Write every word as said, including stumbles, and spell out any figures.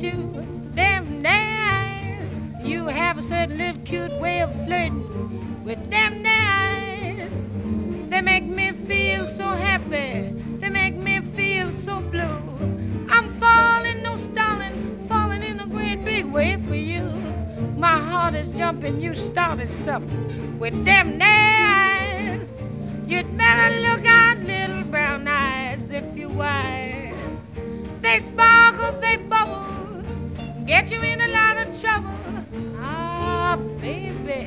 at you, them eyes. You have a certain little cute way of flirting with them eyes. They make me feel so happy. They make me feel so blue. I'm falling, no stalling, falling in a great big way for you. My heart is jumping, you started something with them eyes. You'd better look out, little brown eyes, if you're wise. They sparkle, they bubble, get you in a lot of trouble. Ah, baby,